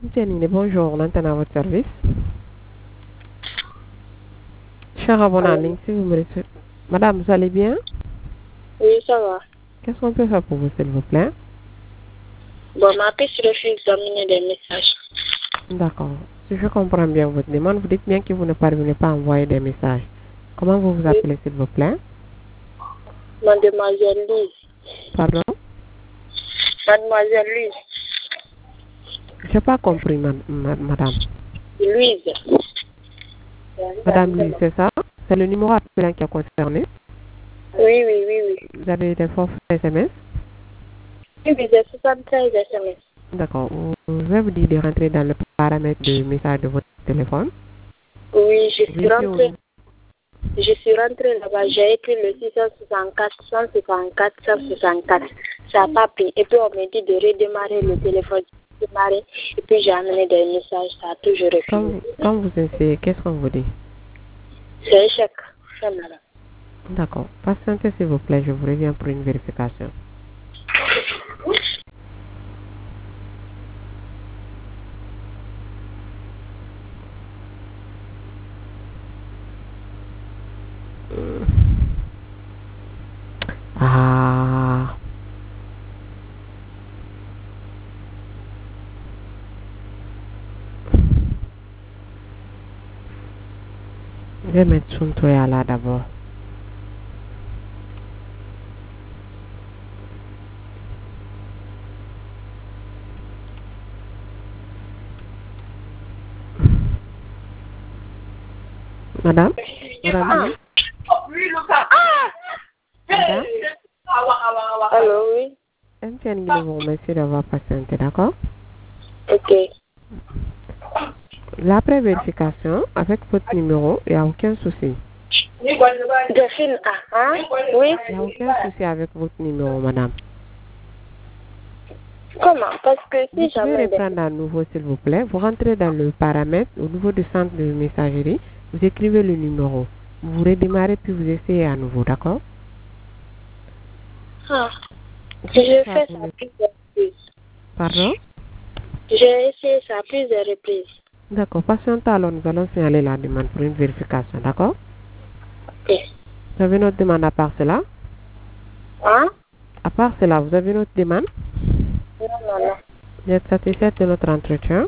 Tienine, bonjour, maintenant à votre service. Cher abonnant, si vous me laissez... Madame, vous allez bien? Oui, ça va. Qu'est-ce qu'on peut faire pour vous, s'il vous plaît? Bon, ma piste refuse d'amener des messages. D'accord. Si je comprends bien votre demande, vous dites bien que vous ne parvenez pas à envoyer des messages. Comment vous vous Oui. appelez, s'il vous plaît? Mademoiselle Lise. Pardon? Mademoiselle Lise. Je n'ai pas compris, madame. Louise. Madame Louise, c'est ça? C'est le numéro appelant qui est concerné. Oui, oui, oui, oui. Vous avez des forfaits SMS? Oui, oui, j'ai 73 SMS. D'accord. Je vais vous dire de rentrer dans le paramètre de message de votre téléphone. Oui, je Vous suis étiez rentrée. Je suis rentrée là-bas, j'ai écrit le 664, 164, 164. Ça n'a pas pris. Et puis on m'a dit de redémarrer le téléphone. Démarrer. Et puis j'ai amené des messages, ça a toujours refusé. Quand vous essayez, qu'est-ce qu'on vous dit? C'est échec. Ça, madame. D'accord. Patientez, s'il vous plaît, je vous reviens pour une vérification. Ah. Je vais mettre Suntoya là d'abord. Madame? Madame Louise? Madame? Allô, oui. Je vous remercie d'avoir patienté, d'accord? Ok. L'après vérification, avec votre numéro, il n'y a aucun souci. Delphine A, hein? Oui. Il n'y a aucun souci avec votre numéro, madame. Comment? Parce que Vous si pouvez jamais... reprendre à nouveau, s'il vous plaît. Vous rentrez dans le paramètre, au niveau du centre de messagerie. Vous écrivez le numéro. Vous redémarrez, puis vous essayez à nouveau, d'accord? Ah. Je fais ça plusieurs reprises. Pardon? J'ai essayé ça plusieurs reprises. D'accord. Patientez, alors nous allons signaler la demande pour une vérification, d'accord? Ok. Vous avez notre demande à part cela? Hein? À part cela, vous avez notre demande? Non, non, non. Vous êtes satisfaite de notre entretien?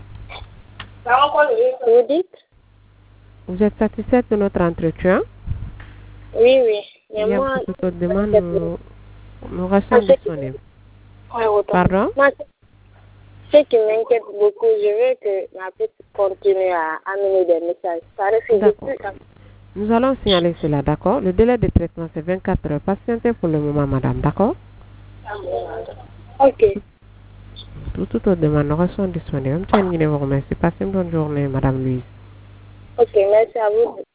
Vous dites? Vous êtes satisfaite de notre entretien? Oui, oui. Mais Il y a moi... beaucoup d'autres demandes, nous restons disponibles. Pardon? Moi, ce qui m'inquiète beaucoup, je veux que ma petite continue à amener des messages. Ça refuse D'accord. plus. Nous allons signaler cela, d'accord? Le délai de traitement, c'est 24 heures. Patientez pour le moment, madame, d'accord? Ok. Toutes autres demandes, nous restons disponibles. Je vous remercie. Passez une bonne journée, madame Louise. Ok, merci à vous.